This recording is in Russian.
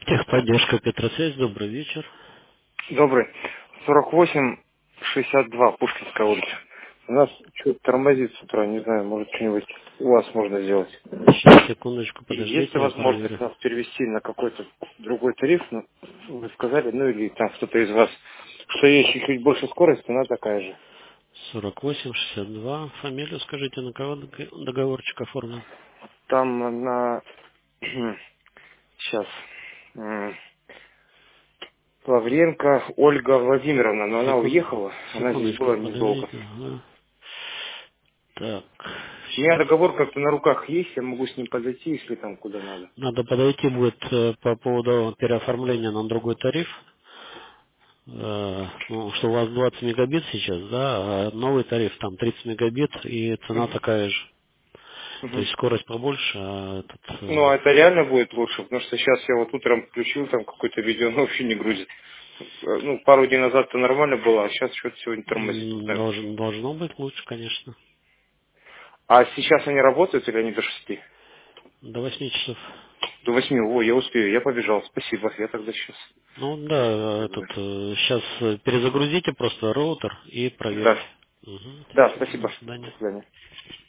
Техподдержка Петросвязь, добрый вечер. Добрый. 48-62, Пушкинская улица. У нас что-то тормозит с утра, не знаю, может что-нибудь у вас можно сделать. Сейчас, секундочку, И есть ли подождите, я возможность проверю. нас перевести на какой-то другой тариф? Ну, вы сказали, ну или там кто-то из вас, что есть чуть больше скорость, она такая же. 48-62, фамилию скажите, на кого договорчик оформлен? Там на... Сейчас. Лавренко Ольга Владимировна, но она уехала, она здесь Секундочку, была недолго. подождите. Ага. Так, У меня сейчас. договор как-то на руках есть, я могу с ним подойти, если там куда надо. Надо подойти будет по поводу переоформления на другой тариф. Ну, что у вас 20 мегабит сейчас, да, а новый тариф там 30 мегабит и цена Мгм. такая же. То Мгм. есть скорость побольше, а этот... Ну, а это реально будет лучше, потому что сейчас я вот утром включил там какое-то видео, оно вообще не грузит. Ну, пару дней назад-то нормально было, а сейчас что-то сегодня тормозит, не знаю почему. Должно быть лучше, конечно. А сейчас они работают или они до 6? До 8 часов. До 8. О, я успею, я побежал. Спасибо, я тогда сейчас. Ну да, сейчас перезагрузите просто роутер и Да, проверьте. Угу. да, Все, до спасибо. До свидания. свидания.